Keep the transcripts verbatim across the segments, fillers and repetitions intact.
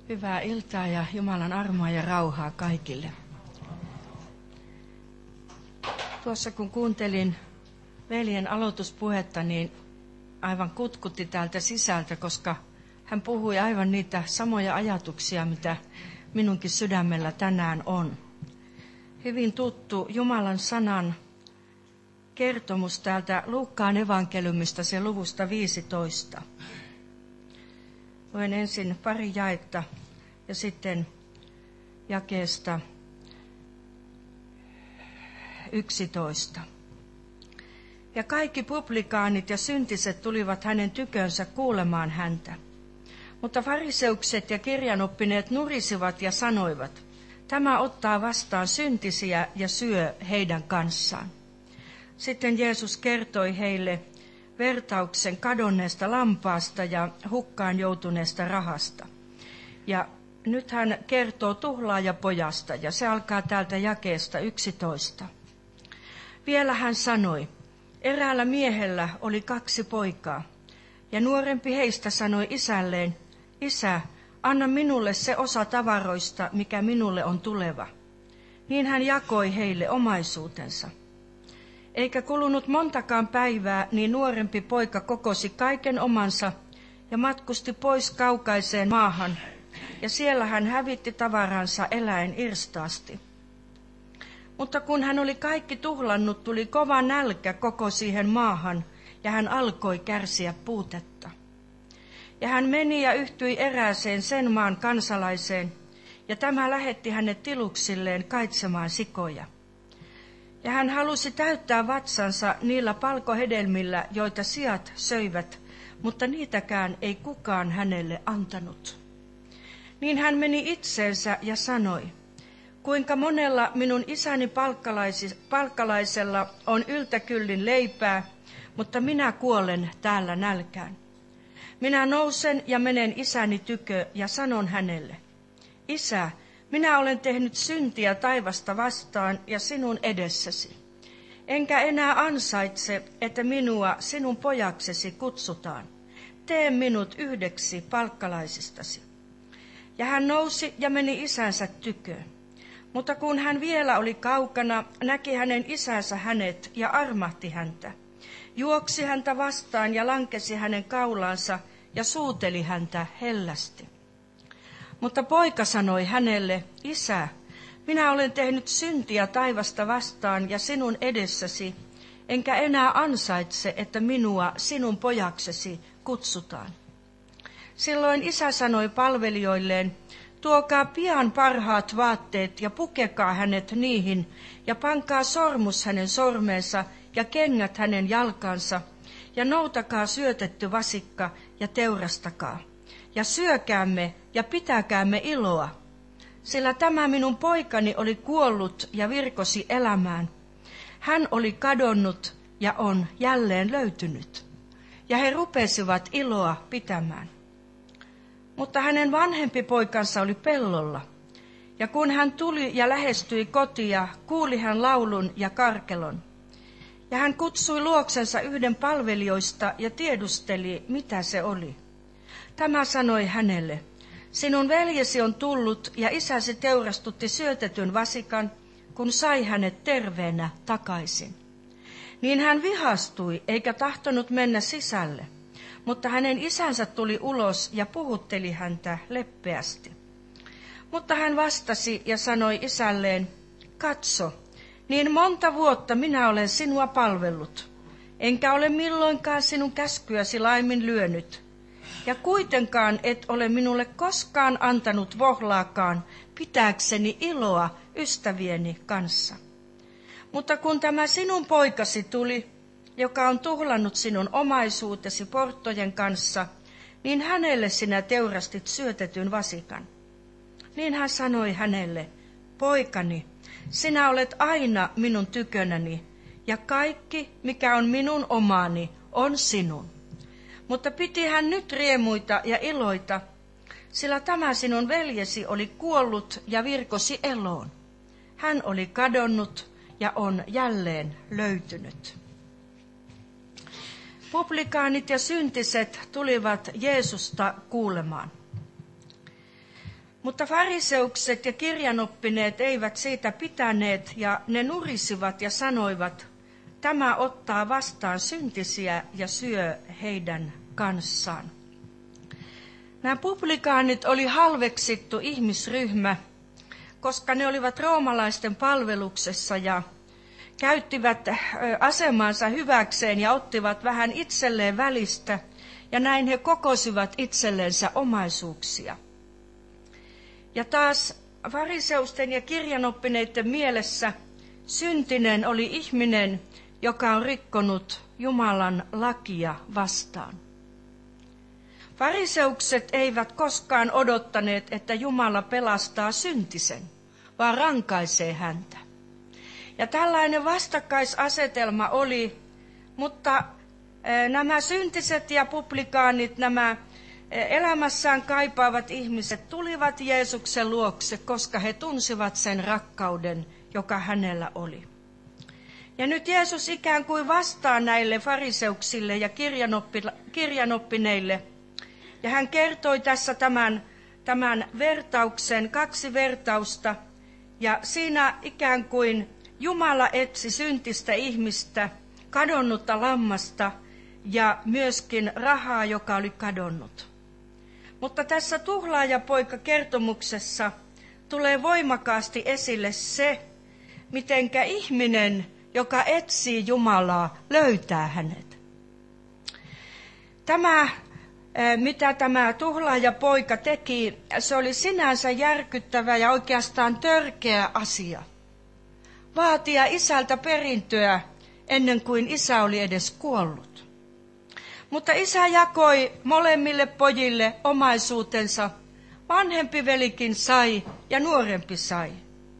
Hyvää iltaa ja Jumalan armoa ja rauhaa kaikille. Tuossa kun kuuntelin veljen aloituspuhetta, niin aivan kutkutti täältä sisältä, koska hän puhui aivan niitä samoja ajatuksia, mitä minunkin sydämellä tänään on. Hyvin tuttu Jumalan sanan kertomus täältä Luukkaan evankeliumista, sen luvusta viisitoista. Luen ensin pari jaetta ja sitten jakeesta yksitoista. Ja kaikki publikaanit ja syntiset tulivat hänen tykönsä kuulemaan häntä. Mutta fariseukset ja kirjanoppineet nurisivat ja sanoivat, tämä ottaa vastaan syntisiä ja syö heidän kanssaan. Sitten Jeesus kertoi heille vertauksen kadonneesta lampaasta ja hukkaan joutuneesta rahasta. Ja nyt hän kertoo tuhlaajapojasta, ja se alkaa täältä jakeesta yksitoista. Vielä hän sanoi, eräällä miehellä oli kaksi poikaa, ja nuorempi heistä sanoi isälleen, isä, anna minulle se osa tavaroista, mikä minulle on tuleva. Niin hän jakoi heille omaisuutensa. Eikä kulunut montakaan päivää, niin nuorempi poika kokosi kaiken omansa ja matkusti pois kaukaiseen maahan, ja siellä hän hävitti tavaransa eläen irstaasti. Mutta kun hän oli kaikki tuhlannut, tuli kova nälkä koko siihen maahan, ja hän alkoi kärsiä puutetta. Ja hän meni ja yhtyi erääseen sen maan kansalaiseen, ja tämä lähetti hänet tiluksilleen kaitsemaan sikoja. Ja hän halusi täyttää vatsansa niillä palkohedelmillä, joita siat söivät, mutta niitäkään ei kukaan hänelle antanut. Niin hän meni itseensä ja sanoi, kuinka monella minun isäni palkkalaisella on yltäkyllin leipää, mutta minä kuolen täällä nälkään. Minä nousen ja menen isäni tykö ja sanon hänelle, isä, minä olen tehnyt syntiä taivasta vastaan ja sinun edessäsi. Enkä enää ansaitse, että minua sinun pojaksesi kutsutaan. Tee minut yhdeksi palkkalaisistasi. Ja hän nousi ja meni isänsä tyköön. Mutta kun hän vielä oli kaukana, näki hänen isänsä hänet ja armahti häntä. Juoksi häntä vastaan ja lankesi hänen kaulaansa ja suuteli häntä hellästi. Mutta poika sanoi hänelle, isä, minä olen tehnyt syntiä taivasta vastaan ja sinun edessäsi, enkä enää ansaitse, että minua sinun pojaksesi kutsutaan. Silloin isä sanoi palvelijoilleen, tuokaa pian parhaat vaatteet ja pukekaa hänet niihin, ja pankaa sormus hänen sormeensa ja kengät hänen jalkansa, ja noutakaa syötetty vasikka ja teurastakaa. Ja syökäämme ja pitäkäämme iloa, sillä tämä minun poikani oli kuollut ja virkosi elämään. Hän oli kadonnut ja on jälleen löytynyt. Ja he rupesivat iloa pitämään. Mutta hänen vanhempi poikansa oli pellolla. Ja kun hän tuli ja lähestyi kotia, kuuli hän laulun ja karkelon. Ja hän kutsui luoksensa yhden palvelijoista ja tiedusteli, mitä se oli. Tämä sanoi hänelle, sinun veljesi on tullut ja isäsi teurastutti syötetyn vasikan, kun sai hänet terveenä takaisin. Niin hän vihastui eikä tahtonut mennä sisälle, mutta hänen isänsä tuli ulos ja puhutteli häntä leppeästi. Mutta hän vastasi ja sanoi isälleen, katso, niin monta vuotta minä olen sinua palvellut, enkä ole milloinkaan sinun käskyäsi laiminlyönyt. Ja kuitenkaan et ole minulle koskaan antanut vohlaakaan pitääkseni iloa ystävieni kanssa. Mutta kun tämä sinun poikasi tuli, joka on tuhlannut sinun omaisuutesi porttojen kanssa, niin hänelle sinä teurastit syötetyn vasikan. Niin hän sanoi hänelle, poikani, sinä olet aina minun tykönäni, ja kaikki, mikä on minun omaani, on sinun. Mutta piti hän nyt riemuita ja iloita, sillä tämä sinun veljesi oli kuollut ja virkosi eloon. Hän oli kadonnut ja on jälleen löytynyt. Publikaanit ja syntiset tulivat Jeesusta kuulemaan. Mutta fariseukset ja kirjanoppineet eivät siitä pitäneet, ja ne nurisivat ja sanoivat, tämä ottaa vastaan syntisiä ja syö heidän kanssaan. Nämä publikaanit oli halveksittu ihmisryhmä, koska ne olivat roomalaisten palveluksessa ja käyttivät asemansa hyväkseen ja ottivat vähän itselleen välistä, ja näin he kokosivat itsellensä omaisuuksia. Ja taas fariseusten ja kirjanoppineiden mielessä syntinen oli ihminen, joka on rikkonut Jumalan lakia vastaan. Fariseukset eivät koskaan odottaneet, että Jumala pelastaa syntisen, vaan rankaisee häntä. Ja tällainen vastakkaisasetelma oli, mutta nämä syntiset ja publikaanit, nämä elämässään kaipaavat ihmiset tulivat Jeesuksen luokse, koska he tunsivat sen rakkauden, joka hänellä oli. Ja nyt Jeesus ikään kuin vastaa näille fariseuksille ja kirjanoppineille. Ja hän kertoi tässä tämän, tämän vertauksen, kaksi vertausta. Ja siinä ikään kuin Jumala etsi syntistä ihmistä, kadonnutta lammasta ja myöskin rahaa, joka oli kadonnut. Mutta tässä tuhlaajapoika-kertomuksessa tulee voimakkaasti esille se, mitenkä ihminen, joka etsii Jumalaa, löytää hänet. Tämä, mitä tämä tuhlaajapoika teki, se oli sinänsä järkyttävä ja oikeastaan törkeä asia. Vaatia isältä perintöä ennen kuin isä oli edes kuollut. Mutta isä jakoi molemmille pojille omaisuutensa. Vanhempi velikin sai ja nuorempi sai.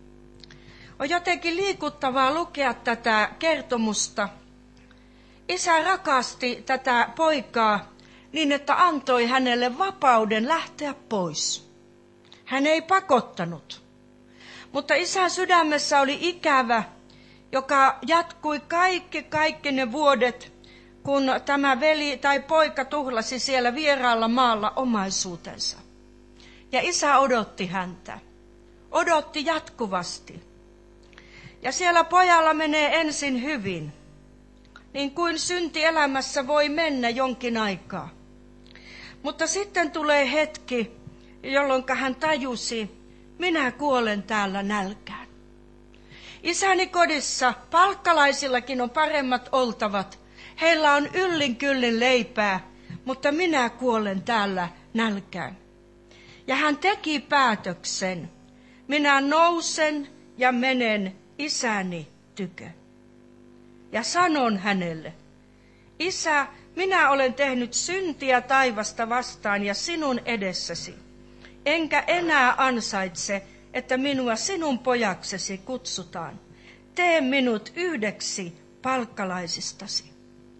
On jotenkin liikuttavaa lukea tätä kertomusta. Isä rakasti tätä poikaa niin, että antoi hänelle vapauden lähteä pois. Hän ei pakottanut. Mutta isän sydämessä oli ikävä, joka jatkui kaikki, kaikki ne vuodet, kun tämä veli tai poika tuhlasi siellä vieraalla maalla omaisuutensa. Ja isä odotti häntä. Odotti jatkuvasti. Ja siellä pojalla menee ensin hyvin, niin kuin synti elämässä voi mennä jonkin aikaa. Mutta sitten tulee hetki, jolloin hän tajusi, minä kuolen täällä nälkään. Isäni kodissa palkkalaisillakin on paremmat oltavat. Heillä on yllin kyllin leipää, mutta minä kuolen täällä nälkään. Ja hän teki päätöksen. Minä nousen ja menen isäni tykö. Ja sanon hänelle, isä, minä olen tehnyt syntiä taivasta vastaan ja sinun edessäsi. Enkä enää ansaitse, että minua sinun pojaksesi kutsutaan. Tee minut yhdeksi palkkalaisistasi.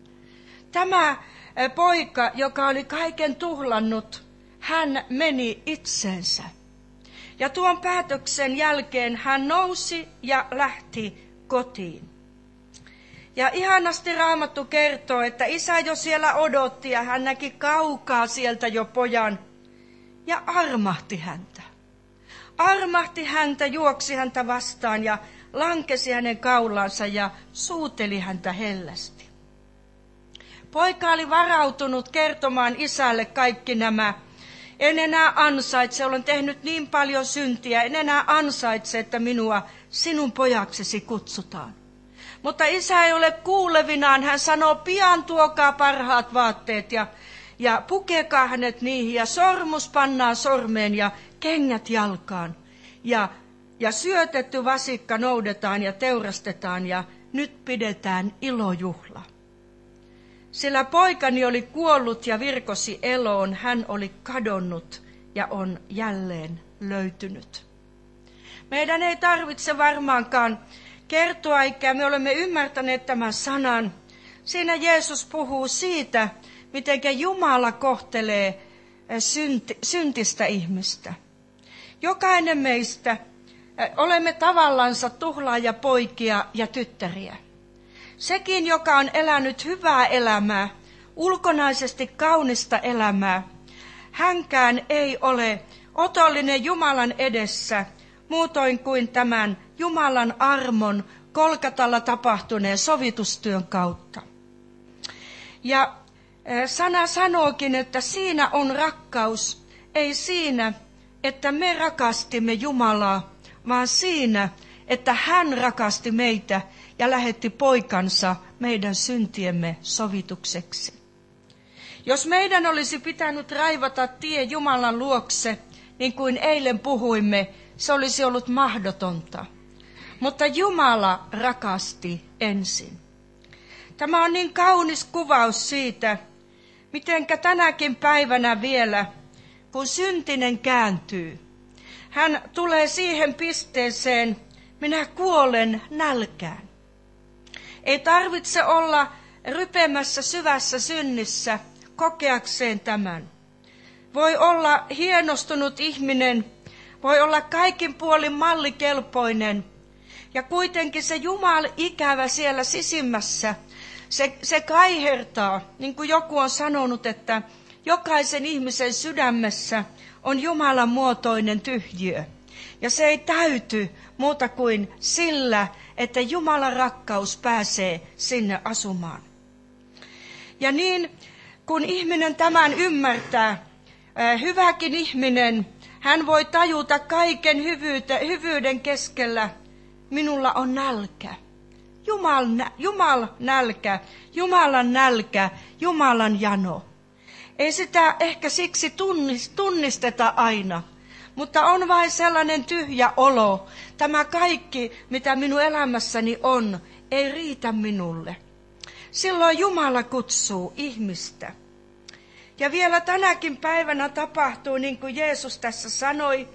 Tämä poika, joka oli kaiken tuhlannut, hän meni itseensä. Ja tuon päätöksen jälkeen hän nousi ja lähti kotiin. Ja ihanasti Raamattu kertoo, että isä jo siellä odotti ja hän näki kaukaa sieltä jo pojan ja armahti häntä. Armahti häntä, juoksi häntä vastaan ja lankesi hänen kaulansa ja suuteli häntä hellästi. Poika oli varautunut kertomaan isälle kaikki nämä. En enää ansaitse, olen tehnyt niin paljon syntiä, en enää ansaitse, että minua sinun pojaksesi kutsutaan. Mutta isä ei ole kuulevinaan, hän sanoo, pian tuokaa parhaat vaatteet ja, ja pukekaa hänet niihin ja sormus pannaan sormeen ja kengät jalkaan. Ja, ja syötetty vasikka noudetaan ja teurastetaan ja nyt pidetään ilojuhla. Sillä poikani oli kuollut ja virkosi eloon, hän oli kadonnut ja on jälleen löytynyt. Meidän ei tarvitse varmaankaan kertoa, eikä me olemme ymmärtäneet tämän sanan. Siinä Jeesus puhuu siitä, miten Jumala kohtelee synti, syntistä ihmistä. Jokainen meistä olemme tavallansa tuhlaajapoikia ja tyttäriä. Sekin, joka on elänyt hyvää elämää, ulkonaisesti kaunista elämää, hänkään ei ole otollinen Jumalan edessä, muutoin kuin tämän Jumalan armon Golgatalla tapahtuneen sovitustyön kautta. Ja sana sanookin, että siinä on rakkaus, ei siinä, että me rakastimme Jumalaa, vaan siinä, että hän rakasti meitä ja lähetti poikansa meidän syntiemme sovitukseksi. Jos meidän olisi pitänyt raivata tie Jumalan luokse, niin kuin eilen puhuimme, se olisi ollut mahdotonta. Mutta Jumala rakasti ensin. Tämä on niin kaunis kuvaus siitä, mitenkä tänäkin päivänä vielä, kun syntinen kääntyy, hän tulee siihen pisteeseen, minä kuolen nälkään. Ei tarvitse olla rypemässä syvässä synnissä kokeakseen tämän. Voi olla hienostunut ihminen, voi olla kaikin puolin mallikelpoinen, ja kuitenkin se Jumal ikävä siellä sisimmässä, se, se kaihertaa, niin kuin joku on sanonut, että jokaisen ihmisen sydämessä on Jumalan muotoinen tyhjiö. Ja se ei täyty muuta kuin sillä, että Jumalan rakkaus pääsee sinne asumaan. Ja niin, kun ihminen tämän ymmärtää, hyväkin ihminen, hän voi tajuta kaiken hyvyyden, hyvyyden keskellä, minulla on nälkä. Jumal, Jumal nälkä, Jumalan nälkä, Jumalan jano. Ei sitä ehkä siksi tunnisteta aina, mutta on vain sellainen tyhjä olo. Tämä kaikki, mitä minun elämässäni on, ei riitä minulle. Silloin Jumala kutsuu ihmistä. Ja vielä tänäkin päivänä tapahtuu, niin kuin Jeesus tässä sanoi,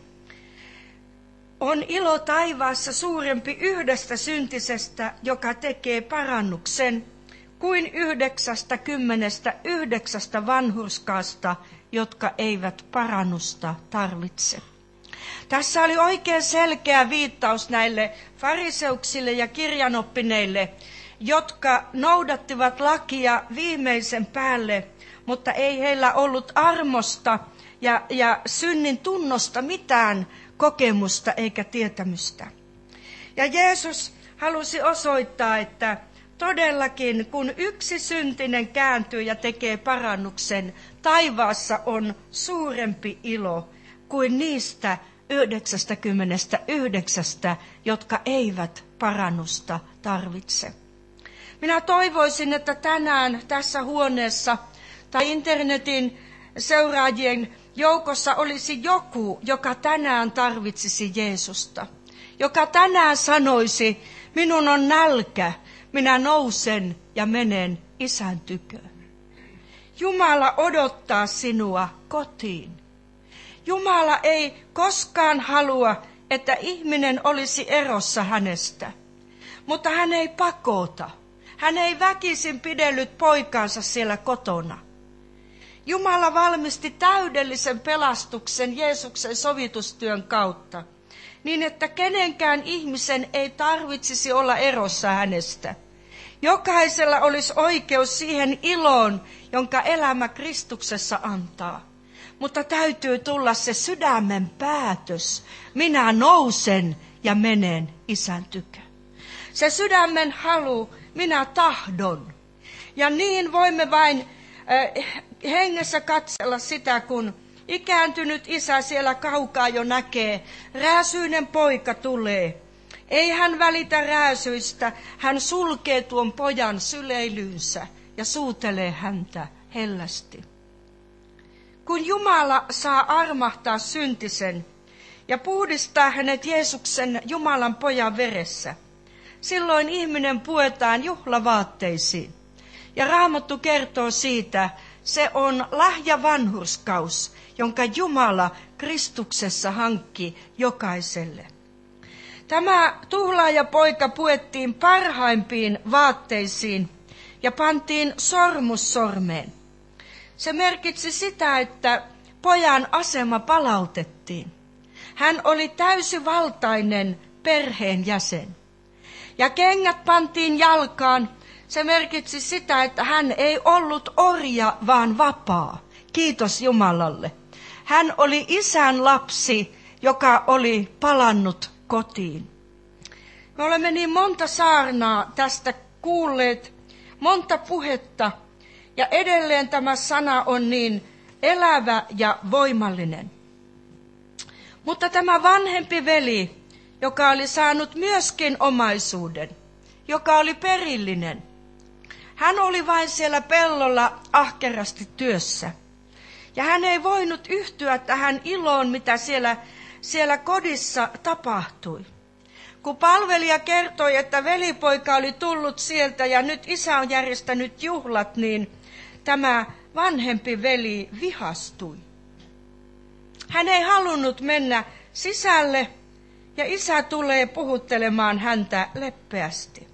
on ilo taivaassa suurempi yhdestä syntisestä, joka tekee parannuksen, kuin yhdeksästä kymmenestä yhdeksästä vanhurskaasta, jotka eivät parannusta tarvitse. Tässä oli oikein selkeä viittaus näille fariseuksille ja kirjanoppineille, jotka noudattivat lakia viimeisen päälle, mutta ei heillä ollut armosta ja, ja synnin tunnosta mitään kokemusta eikä tietämystä. Ja Jeesus halusi osoittaa, että todellakin kun yksi syntinen kääntyy ja tekee parannuksen, taivaassa on suurempi ilo kuin niistä yhdeksästäkymmenestäyhdeksästä, jotka eivät parannusta tarvitse. Minä toivoisin, että tänään tässä huoneessa tai internetin seuraajien joukossa olisi joku, joka tänään tarvitsisi Jeesusta. Joka tänään sanoisi, minun on nälkä, minä nousen ja menen Isän tyköön. Jumala odottaa sinua kotiin. Jumala ei koskaan halua, että ihminen olisi erossa hänestä, mutta hän ei pakota. Hän ei väkisin pidellyt poikaansa siellä kotona. Jumala valmisti täydellisen pelastuksen Jeesuksen sovitustyön kautta, niin että kenenkään ihmisen ei tarvitsisi olla erossa hänestä. Jokaisella olisi oikeus siihen iloon, jonka elämä Kristuksessa antaa. Mutta täytyy tulla se sydämen päätös. Minä nousen ja menen Isän tykö. Se sydämen halu, minä tahdon. Ja niin voimme vain äh, hengessä katsella sitä, kun ikääntynyt isä siellä kaukaa jo näkee, rääsyinen poika tulee. Ei hän välitä rääsyistä, hän sulkee tuon pojan syleilyynsä ja suutelee häntä hellästi. Kun Jumala saa armahtaa syntisen ja puhdistaa hänet Jeesuksen Jumalan pojan veressä, silloin ihminen puetaan juhlavaatteisiin. Ja Raamattu kertoo siitä, se on lahja vanhurskaus, jonka Jumala Kristuksessa hankki jokaiselle. Tämä tuhlaajapoika puettiin parhaimpiin vaatteisiin ja pantiin sormus sormeen. Se merkitsi sitä, että pojan asema palautettiin. Hän oli täysivaltainen perheenjäsen. Ja kengät pantiin jalkaan. Se merkitsi sitä, että hän ei ollut orja, vaan vapaa. Kiitos Jumalalle. Hän oli isän lapsi, joka oli palannut kotiin. Me olemme niin monta saarnaa tästä kuulleet, monta puhetta, ja edelleen tämä sana on niin elävä ja voimallinen. Mutta tämä vanhempi veli, joka oli saanut myöskin omaisuuden, joka oli perillinen, hän oli vain siellä pellolla ahkerasti työssä. Ja hän ei voinut yhtyä tähän iloon, mitä siellä, siellä kodissa tapahtui. Kun palvelija kertoi, että velipoika oli tullut sieltä ja nyt isä on järjestänyt juhlat, niin tämä vanhempi veli vihastui. Hän ei halunnut mennä sisälle ja isä tulee puhuttelemaan häntä leppeästi.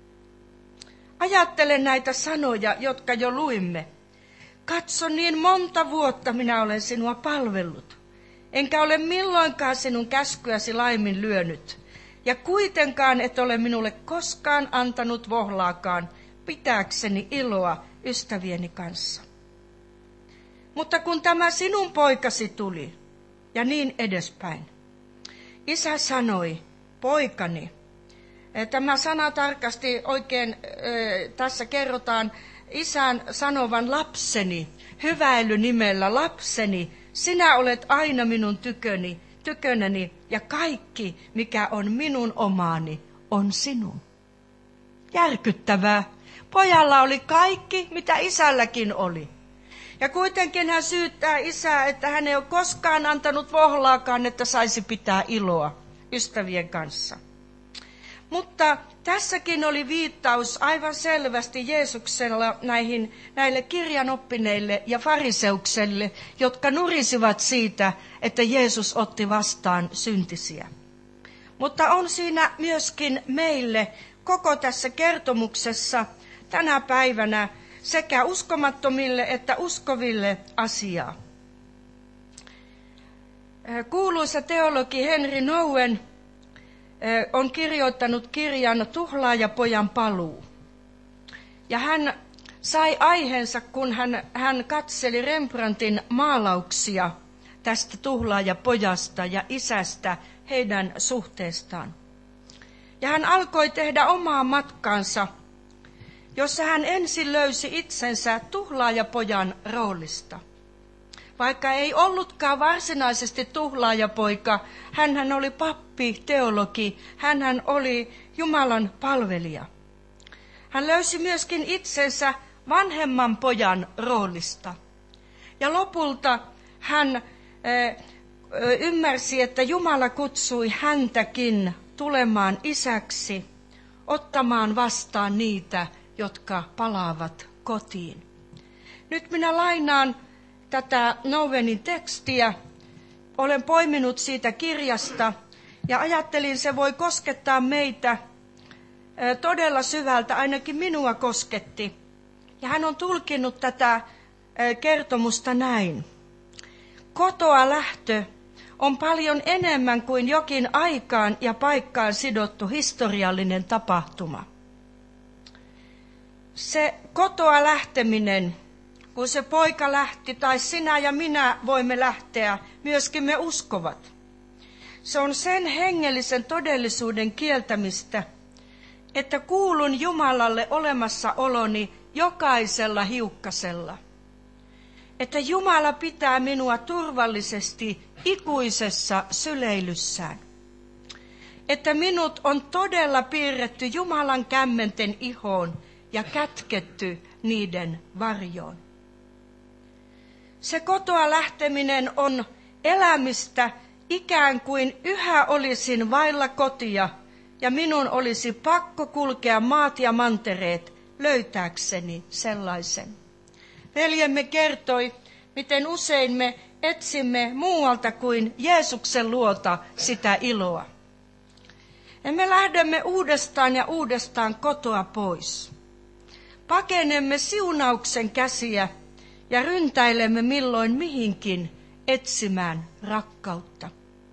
Ajattele näitä sanoja, jotka jo luimme. Katso, niin monta vuotta minä olen sinua palvellut, enkä ole milloinkaan sinun käskyäsi laiminlyönyt. Ja kuitenkaan et ole minulle koskaan antanut vohlaakaan pitääkseni iloa ystävieni kanssa. Mutta kun tämä sinun poikasi tuli, ja niin edespäin, isä sanoi, poikani. Tämä sana tarkasti oikein tässä kerrotaan isän sanovan lapseni, hyväilynimellä lapseni, sinä olet aina minun tyköni, tykönäni ja kaikki, mikä on minun omaani, on sinun. Järkyttävää. Pojalla oli kaikki, mitä isälläkin oli. Ja kuitenkin hän syyttää isää, että hän ei ole koskaan antanut vohlaakaan, että saisi pitää iloa ystävien kanssa. Mutta tässäkin oli viittaus aivan selvästi Jeesuksella näihin, näille kirjanoppineille ja fariseukselle, jotka nurisivat siitä, että Jeesus otti vastaan syntisiä. Mutta on siinä myöskin meille koko tässä kertomuksessa tänä päivänä sekä uskomattomille että uskoville asiaa. Kuuluisa teologi Henry Nouwen on kirjoittanut kirjan Tuhlaajapojan paluu. Ja hän sai aiheensa, kun hän, hän katseli Rembrandtin maalauksia tästä tuhlaajapojasta ja isästä, heidän suhteestaan. Ja hän alkoi tehdä omaa matkaansa, jossa hän ensin löysi itsensä tuhlaajapojan roolista. Vaikka ei ollutkaan varsinaisesti tuhlaajapoika, hänhän oli pappi, teologi, hänhän oli Jumalan palvelija. Hän löysi myöskin itsensä vanhemman pojan roolista. Ja lopulta hän äh, ymmärsi, että Jumala kutsui häntäkin tulemaan isäksi, ottamaan vastaan niitä, jotka palaavat kotiin. Nyt minä lainaan tätä Nouwenin tekstiä. Olen poiminut siitä kirjasta ja ajattelin, se voi koskettaa meitä todella syvältä, ainakin minua kosketti. Ja hän on tulkinnut tätä kertomusta näin. Kotoa lähtö on paljon enemmän kuin jokin aikaan ja paikkaan sidottu historiallinen tapahtuma. Se kotoa lähteminen, kun se poika lähti, tai sinä ja minä voimme lähteä, myöskin me uskovat. Se on sen hengellisen todellisuuden kieltämistä, että kuulun Jumalalle olemassaoloni jokaisella hiukkasella. Että Jumala pitää minua turvallisesti ikuisessa syleilyssään. Että minut on todella piirretty Jumalan kämmenten ihoon ja kätketty niiden varjoon. Se kotoa lähteminen on elämistä ikään kuin yhä olisin vailla kotia ja minun olisi pakko kulkea maat ja mantereet löytääkseni sellaisen. Veljemme kertoi, miten usein me etsimme muualta kuin Jeesuksen luota sitä iloa. Ja me lähdemme uudestaan ja uudestaan kotoa pois. Pakenemme siunauksen käsiä ja ryntäilemme milloin mihinkin etsimään rakkautta.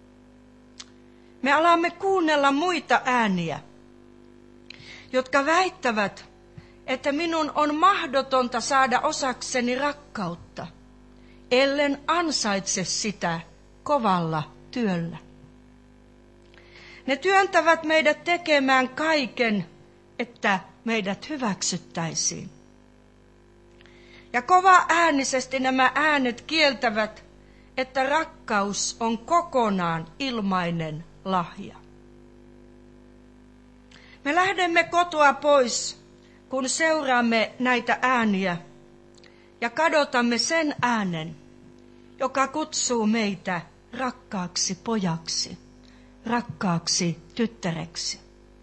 Me alamme kuunnella muita ääniä, jotka väittävät, että minun on mahdotonta saada osakseni rakkautta. ellen ansaitse sitä kovalla työllä. Ne työntävät meidät tekemään kaiken, että meidät hyväksyttäisiin. Ja kova äänisesti nämä äänet kieltävät, että rakkaus on kokonaan ilmainen lahja. Me lähdemme kotoa pois, kun seuraamme näitä ääniä ja kadotamme sen äänen, joka kutsuu meitä rakkaaksi pojaksi, rakkaaksi tyttäreksi.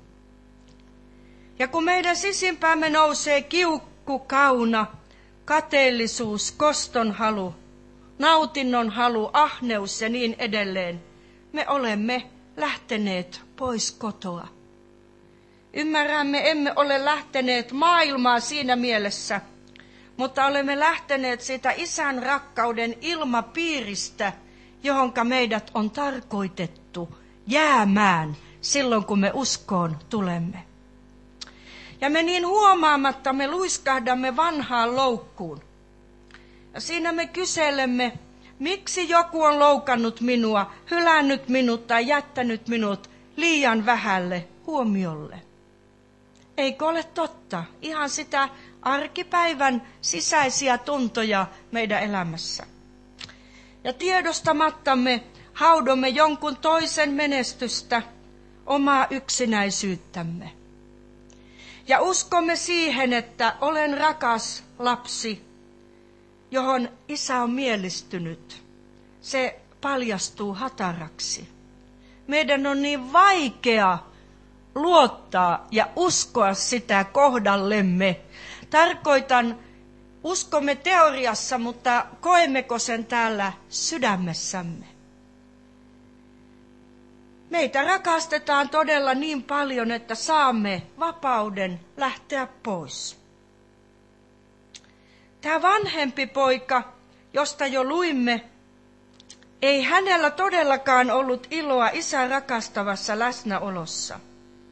Ja kun meidän sisimpäämme nousee kiukku, kauna, kateellisuus, kostonhalu, nautinnon halu, ahneus ja niin edelleen, me olemme lähteneet pois kotoa. Ymmärrämme, emme ole lähteneet maailmaa siinä mielessä, mutta olemme lähteneet siitä isän rakkauden ilmapiiristä, johonka meidät on tarkoitettu jäämään silloin, kun me uskoon tulemme. Ja me niin huomaamatta me luiskahdamme vanhaan loukkuun. Ja siinä me kyselemme, miksi joku on loukannut minua, hylännyt minut tai jättänyt minut liian vähälle huomiolle. Eikö ole totta? Ihan sitä arkipäivän sisäisiä tuntoja meidän elämässä. Ja tiedostamattamme haudomme jonkun toisen menestystä, omaa yksinäisyyttämme. Ja uskomme siihen, että olen rakas lapsi, johon isä on mielistynyt. Se paljastuu hataraksi. Meidän on niin vaikea luottaa ja uskoa sitä kohdallemme. Tarkoitan, uskomme teoriassa, mutta koemmeko sen täällä sydämessämme? Meitä rakastetaan todella niin paljon, että saamme vapauden lähteä pois. Tämä vanhempi poika, josta jo luimme, ei hänellä todellakaan ollut iloa isän rakastavassa läsnäolossa.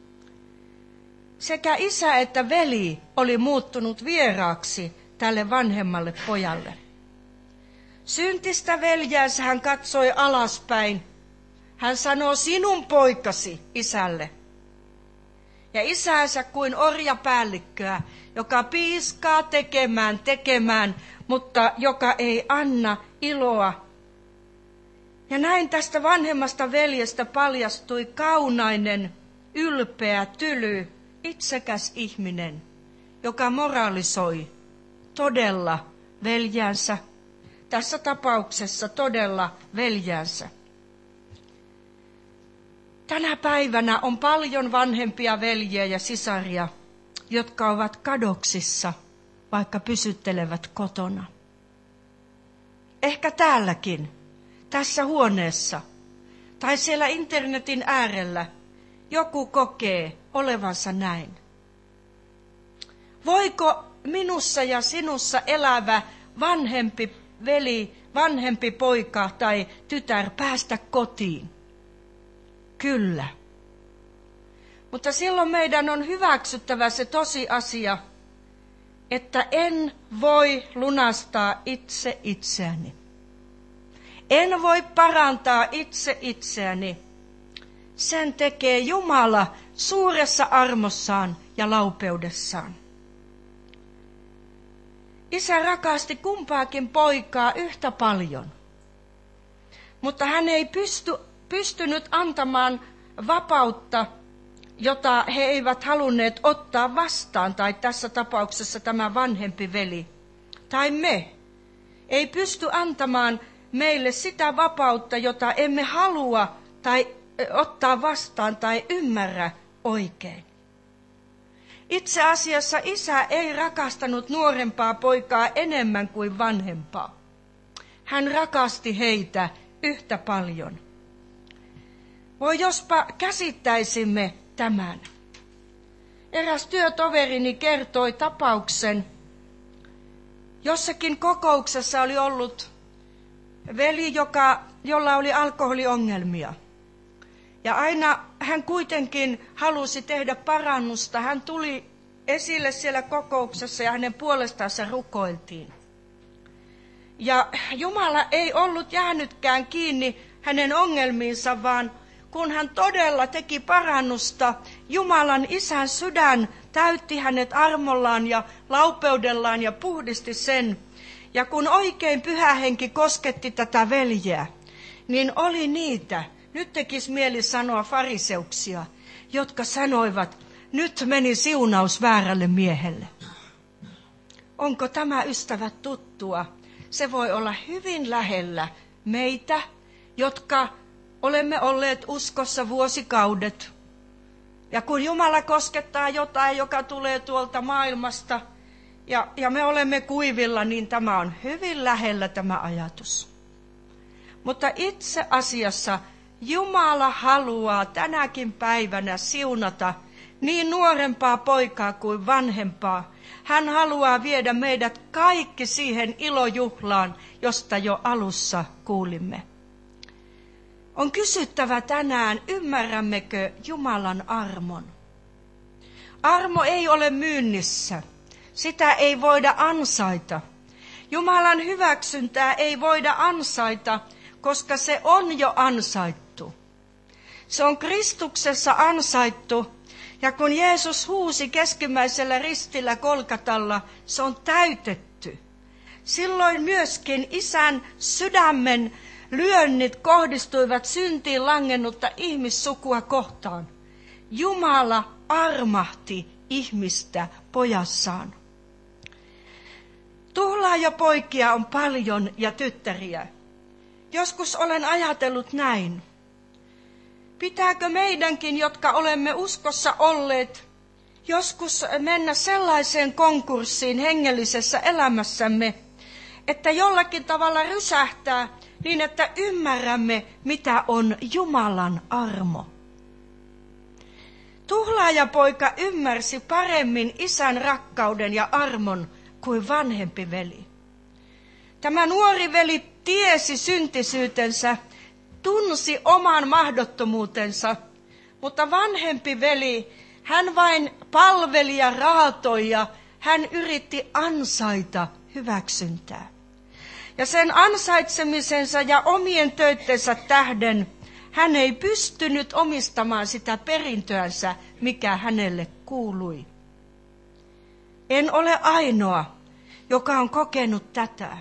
Sekä isä että veli oli muuttunut vieraaksi tälle vanhemmalle pojalle. Syntistä veljäänsä hän katsoi alaspäin. Hän sanoo sinun poikasi isälle. Ja isänsä kuin orjapäällikköä, joka piiskaa tekemään, tekemään, mutta joka ei anna iloa. Ja näin tästä vanhemmasta veljestä paljastui kaunainen, ylpeä, tyly, itsekäs ihminen, joka moralisoi todella veljäänsä, tässä tapauksessa todella veljäänsä. Tänä päivänä on paljon vanhempia veljiä ja sisaria, jotka ovat kadoksissa, vaikka pysyttelevät kotona. Ehkä täälläkin, tässä huoneessa, tai siellä internetin äärellä, joku kokee olevansa näin. Voiko minussa ja sinussa elävä vanhempi veli, vanhempi poika tai tytär päästä kotiin? Kyllä. Mutta silloin meidän on hyväksyttävä se tosiasia, että en voi lunastaa itse itseäni. En voi parantaa itse itseäni. Sen tekee Jumala suuressa armossaan ja laupeudessaan. Isä rakasti kumpaakin poikaa yhtä paljon, mutta hän ei pysty, pystynyt antamaan vapautta, jota he eivät halunneet ottaa vastaan, tai tässä tapauksessa tämä vanhempi veli, tai me, ei pysty antamaan meille sitä vapautta, jota emme halua tai ottaa vastaan tai ymmärrä oikein. Itse asiassa isä ei rakastanut nuorempaa poikaa enemmän kuin vanhempaa. Hän rakasti heitä yhtä paljon. Voi jospa käsittäisimme tämän. Eräs työtoverini kertoi tapauksen. Jossakin kokouksessa oli ollut veli, joka, jolla oli alkoholiongelmia. Ja aina hän kuitenkin halusi tehdä parannusta. Hän tuli esille siellä kokouksessa ja hänen puolestaansa rukoiltiin. Ja Jumala ei ollut jäänytkään kiinni hänen ongelmiinsa, vaan kun hän todella teki parannusta, Jumalan Isän sydän täytti hänet armollaan ja laupeudellaan ja puhdisti sen. Ja kun oikein Pyhä Henki kosketti tätä veljeä, niin oli niitä, nyt tekisi mieli sanoa fariseuksia, jotka sanoivat, nyt meni siunaus väärälle miehelle. Onko tämä, ystävät, tuttua? Se voi olla hyvin lähellä meitä, jotka olemme olleet uskossa vuosikaudet. Ja kun Jumala koskettaa jotain, joka tulee tuolta maailmasta, ja, ja me olemme kuivilla, niin tämä on hyvin lähellä tämä ajatus. Mutta itse asiassa Jumala haluaa tänäkin päivänä siunata niin nuorempaa poikaa kuin vanhempaa. Hän haluaa viedä meidät kaikki siihen ilojuhlaan, josta jo alussa kuulimme. On kysyttävä tänään, ymmärrämmekö Jumalan armon? Armo ei ole myynnissä. Sitä ei voida ansaita. Jumalan hyväksyntää ei voida ansaita, koska se on jo ansaittu. Se on Kristuksessa ansaittu, ja kun Jeesus huusi keskimmäisellä ristillä Golgatalla, se on täytetty. Silloin myöskin Isän sydämen lyönnit kohdistuivat syntiin langennutta ihmissukua kohtaan. Jumala armahti ihmistä pojassaan. Tuhlaajapoikia on paljon ja tyttäriä. Joskus olen ajatellut näin. Pitääkö meidänkin, jotka olemme uskossa olleet, joskus mennä sellaiseen konkurssiin hengellisessä elämässämme, että jollakin tavalla rysähtää niin, että ymmärrämme, mitä on Jumalan armo. Tuhlaajapoika ymmärsi paremmin Isän rakkauden ja armon kuin vanhempi veli. Tämä nuori veli tiesi syntisyytensä, tunsi oman mahdottomuutensa, mutta vanhempi veli, hän vain palveli ja raatoi ja hän yritti ansaita hyväksyntää. Ja sen ansaitsemisensa ja omien töittensä tähden hän ei pystynyt omistamaan sitä perintöänsä, mikä hänelle kuului. En ole ainoa, joka on kokenut tätä.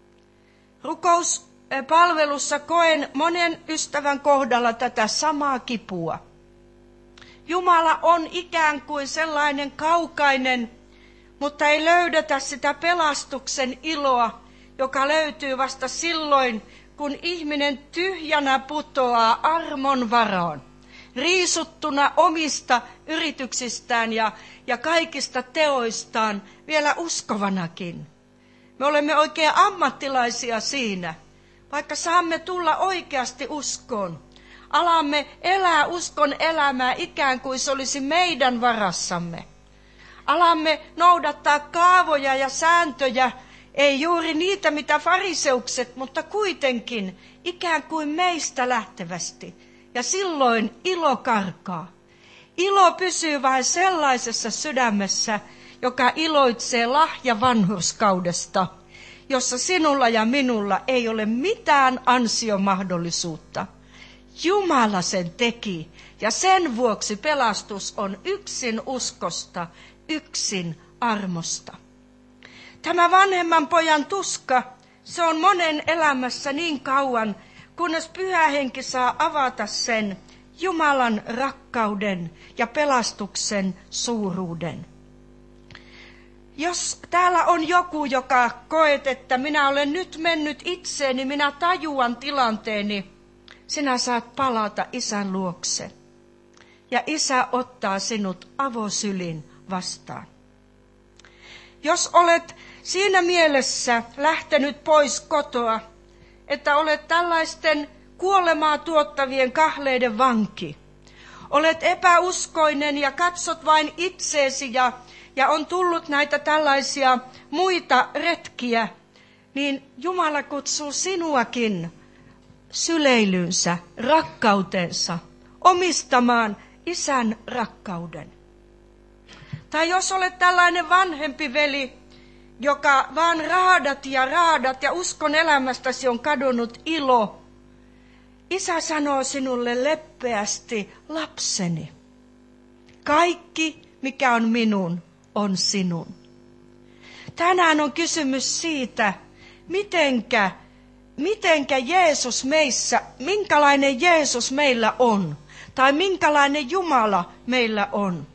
Rukouspalvelussa koen monen ystävän kohdalla tätä samaa kipua. Jumala on ikään kuin sellainen kaukainen, mutta ei löydetä sitä pelastuksen iloa, joka löytyy vasta silloin, kun ihminen tyhjänä putoaa armon varaan, riisuttuna omista yrityksistään ja, ja kaikista teoistaan, vielä uskovanakin. Me olemme oikein ammattilaisia siinä, vaikka saamme tulla oikeasti uskoon. Alamme elää uskon elämää ikään kuin se olisi meidän varassamme. Alamme noudattaa kaavoja ja sääntöjä, ei juuri niitä mitä fariseukset, mutta kuitenkin ikään kuin meistä lähtevästi. Ja silloin ilo karkaa. Ilo pysyy vain sellaisessa sydämessä, joka iloitsee lahja vanhurskaudesta, jossa sinulla ja minulla ei ole mitään ansiomahdollisuutta. Jumala sen teki, ja sen vuoksi pelastus on yksin uskosta, yksin armosta. Tämä vanhemman pojan tuska, se on monen elämässä niin kauan, kunnes Pyhä Henki saa avata sen Jumalan rakkauden ja pelastuksen suuruuden. Jos täällä on joku, joka koet, että minä olen nyt mennyt itseeni, minä tajuan tilanteeni, sinä saat palata Isän luokse. Ja Isä ottaa sinut avosylin vastaan. Jos olet siinä mielessä lähtenyt pois kotoa, että olet tällaisten kuolemaa tuottavien kahleiden vanki, olet epäuskoinen ja katsot vain itseesi ja, ja on tullut näitä tällaisia muita retkiä, niin Jumala kutsuu sinuakin syleilyynsä, rakkautensa, omistamaan Isän rakkauden. Tai jos olet tällainen vanhempi veli, joka vaan raadat ja raadat ja uskon elämästäsi on kadonnut ilo. Isä sanoo sinulle leppeästi, lapseni, kaikki mikä on minun, on sinun. Tänään on kysymys siitä, mitenkä, mitenkä Jeesus meissä, minkälainen Jeesus meillä on, tai minkälainen Jumala meillä on.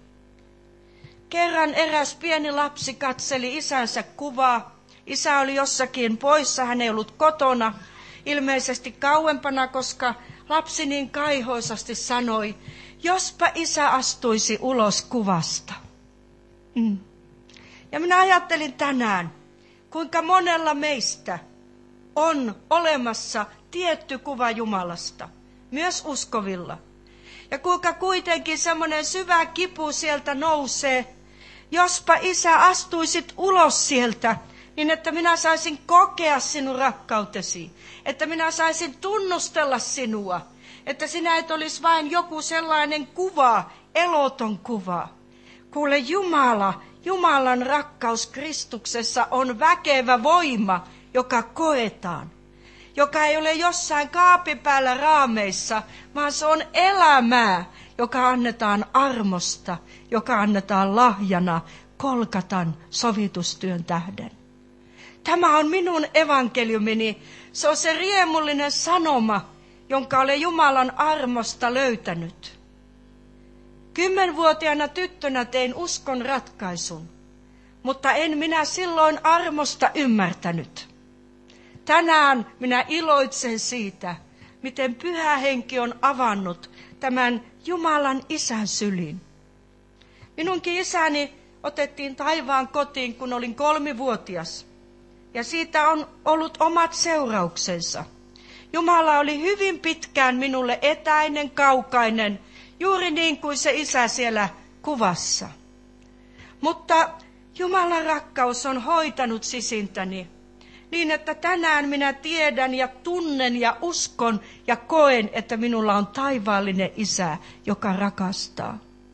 Kerran eräs pieni lapsi katseli isänsä kuvaa. Isä oli jossakin poissa, hän ei ollut kotona, ilmeisesti kauempana, koska lapsi niin kaihoisasti sanoi, jospa isä astuisi ulos kuvasta. Mm. Ja minä ajattelin tänään, kuinka monella meistä on olemassa tietty kuva Jumalasta, myös uskovilla. Ja kuinka kuitenkin semmoinen syvä kipu sieltä nousee, jospa isä astuisit ulos sieltä, niin että minä saisin kokea sinun rakkautesi, että minä saisin tunnustella sinua, että sinä et olisi vain joku sellainen kuva, eloton kuva. Kuule, Jumala, Jumalan rakkaus Kristuksessa on väkevä voima, joka koetaan, joka ei ole jossain kaapin päällä raameissa, vaan se on elämää, joka annetaan armosta, joka annetaan lahjana Kolkatan sovitustyön tähden. Tämä on minun evankeliumini. Se on se riemullinen sanoma, jonka olen Jumalan armosta löytänyt. Kymmenvuotiaana tyttönä tein uskon ratkaisun, mutta en minä silloin armosta ymmärtänyt. Tänään minä iloitsen siitä, miten Pyhä Henki on avannut tämän Jumalan Isän syliin. Minunkin isäni otettiin taivaan kotiin, kun olin kolmivuotias. Ja siitä on ollut omat seurauksensa. Jumala oli hyvin pitkään minulle etäinen, kaukainen, juuri niin kuin se isä siellä kuvassa. Mutta Jumalan rakkaus on hoitanut sisintäni, niin että tänään minä tiedän ja tunnen ja uskon ja koen, että minulla on taivaallinen isä, joka rakastaa.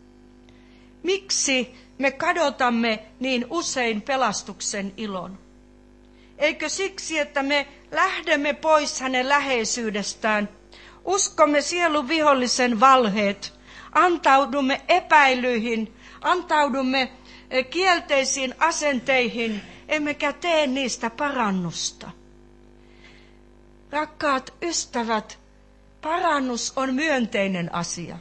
Miksi me kadotamme niin usein pelastuksen ilon? Eikö siksi, että me lähdemme pois hänen läheisyydestään, uskomme sielun vihollisen valheet, antaudumme epäilyihin, antaudumme kielteisiin asenteihin, emmekä tee niistä parannusta. Rakkaat ystävät, parannus on myönteinen asia.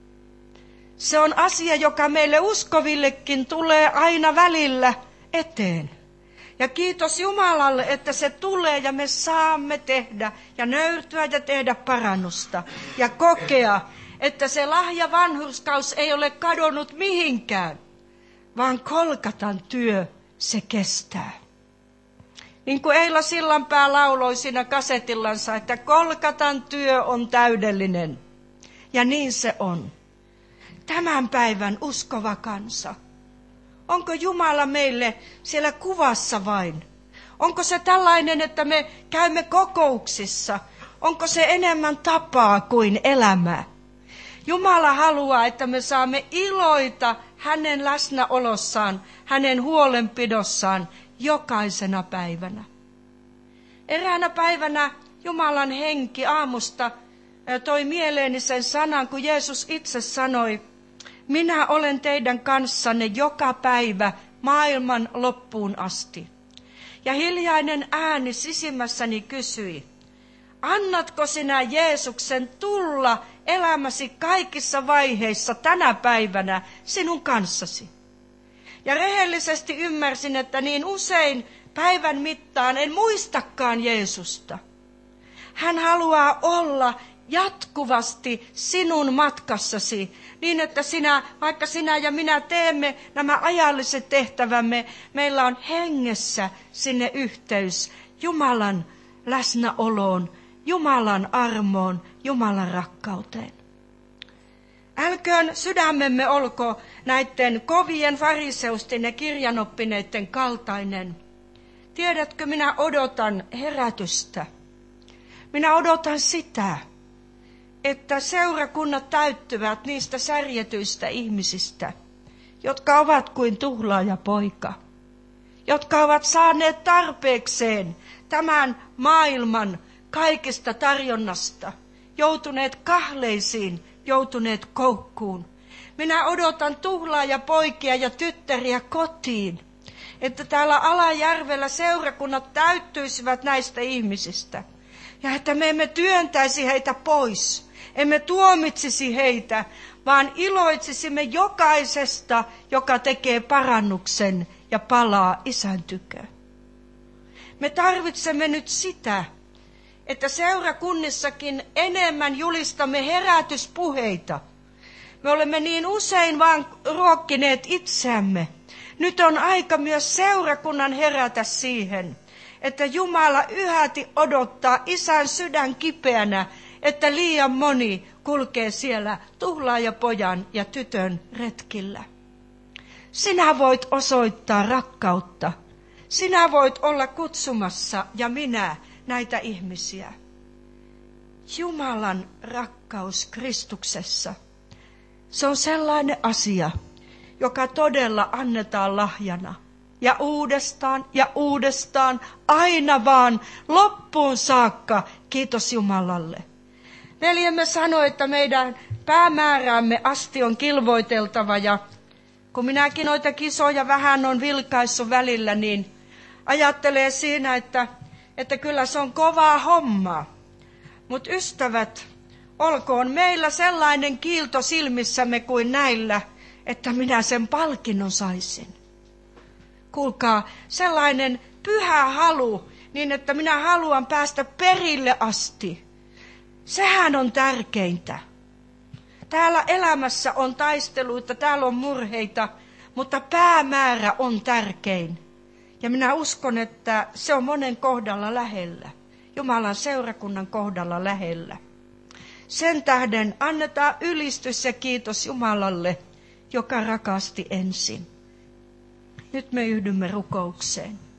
Se on asia, joka meille uskovillekin tulee aina välillä eteen. Ja kiitos Jumalalle, että se tulee ja me saamme tehdä ja nöyrtyä ja tehdä parannusta. Ja kokea, että se lahja vanhurskaus ei ole kadonnut mihinkään, vaan Kolkatan työ se kestää. Niin kuin Eila Sillanpää lauloi siinä kasetillansa, että Kolkatan työ on täydellinen. Ja niin se on. Tämän päivän uskova kansa. Onko Jumala meille siellä kuvassa vain? Onko se tällainen, että me käymme kokouksissa? Onko se enemmän tapaa kuin elämää? Jumala haluaa, että me saamme iloita hänen läsnäolossaan, hänen huolenpidossaan jokaisena päivänä. Eräänä päivänä Jumalan henki aamusta toi mieleeni sen sanan, kun Jeesus itse sanoi, minä olen teidän kanssanne joka päivä maailman loppuun asti. Ja hiljainen ääni sisimmässäni kysyi, annatko sinä Jeesuksen tulla elämäsi kaikissa vaiheissa tänä päivänä sinun kanssasi? Ja rehellisesti ymmärsin, että niin usein päivän mittaan en muistakaan Jeesusta. Hän haluaa olla jatkuvasti sinun matkassasi, niin että sinä, vaikka sinä ja minä teemme nämä ajalliset tehtävämme, meillä on hengessä sinne yhteys Jumalan läsnäoloon, Jumalan armoon, Jumalan rakkauteen. Älköön sydämemme olko näiden kovien fariseusten ja kirjanoppineiden kaltainen. Tiedätkö, minä odotan herätystä. Minä odotan sitä, että seurakunnat täyttyvät niistä särjetyistä ihmisistä, jotka ovat kuin tuhlaaja poika, jotka ovat saaneet tarpeekseen tämän maailman kaikesta tarjonnasta, joutuneet kahleisiin, joutuneet koukkuun. Minä odotan tuhlaajapoikia ja tyttäriä kotiin, että täällä Alajärvellä seurakunnat täyttyisivät näistä ihmisistä. Ja että me emme työntäisi heitä pois, emme tuomitsisi heitä, vaan iloitsisimme jokaisesta, joka tekee parannuksen ja palaa Isän tykö. Me tarvitsemme nyt sitä, että seurakunnissakin enemmän julistamme herätyspuheita. Me olemme niin usein vaan ruokkineet itseämme. Nyt on aika myös seurakunnan herätä siihen, että Jumala yhäti odottaa Isän sydän kipeänä, että liian moni kulkee siellä tuhlaajapojan ja tytön retkillä. Sinä voit osoittaa rakkautta. Sinä voit olla kutsumassa ja minä näitä ihmisiä. Jumalan rakkaus Kristuksessa. Se on sellainen asia, joka todella annetaan lahjana. Ja uudestaan ja uudestaan, aina vaan loppuun saakka, kiitos Jumalalle. Veljemme sanoi, että meidän päämääräämme asti on kilvoiteltava, ja kun minäkin noita kisoja vähän on vilkaissut välillä, niin ajattelee siinä, että, että kyllä se on kovaa hommaa. Mutta ystävät, olkoon meillä sellainen kiilto silmissämme kuin näillä, että minä sen palkinnon saisin. Kuulkaa, sellainen pyhä halu, niin että minä haluan päästä perille asti. Sehän on tärkeintä. Täällä elämässä on taisteluita, täällä on murheita, mutta päämäärä on tärkein. Ja minä uskon, että se on monen kohdalla lähellä. Jumalan seurakunnan kohdalla lähellä. Sen tähden annetaan ylistys ja kiitos Jumalalle, joka rakasti ensin. Nyt me yhdymme rukoukseen.